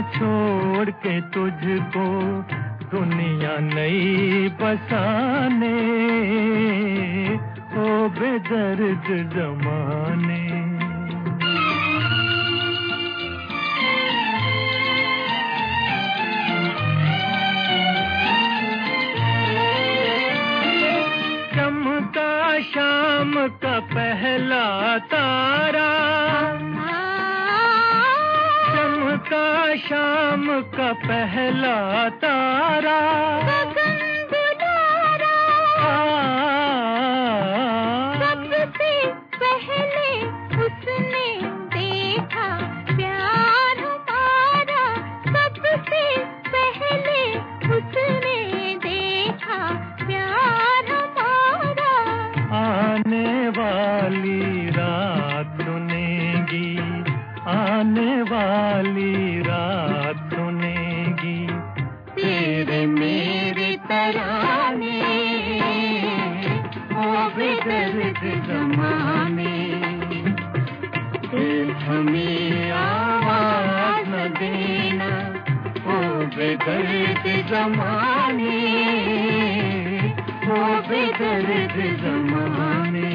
छोड़ के तुझको दुनिया नई बसाने, ओ बेदर्द ज़माने। चमका शाम का पहला तारा, चमका शाम का पहला तारा, गगन दुलारा, सबसे पहले उसने देखा प्यार हमारा, सबसे पहले उसने देखा प्यार हमारा। आने वाली रात सुनेगी, आने वाली रात सुनेगी तेरे मेरे तराने, ओ बेदर्द ज़माने। दिल हमें आवाज़ न देना, ओ बेदर्द ज़माने, ओ बेदर्द ज़माने।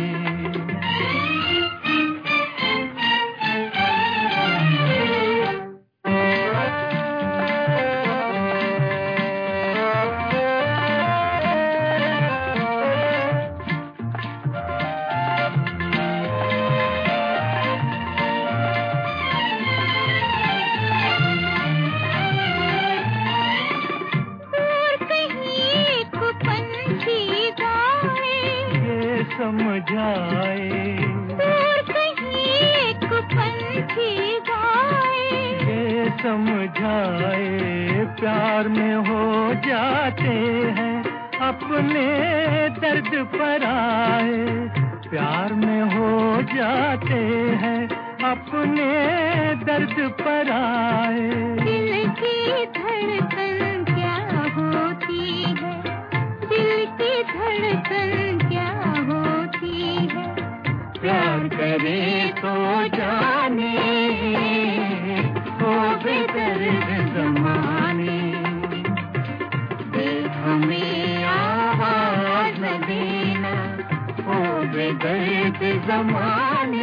समझाए दूर कहीं एक पंछी गाए, ये समझाए प्यार में हो जाते हैं अपने दर्द पर आए, प्यार में हो जाते हैं अपने दर्द पर आए। दिल की धड़कन क्या होती है, दिल की धड़कन क्या होती है, प्यार करे तो जाने, ओ बेदर्द ज़माने। दिल हमें आवाज़ न देना, ओ बेदर्द ज़माने।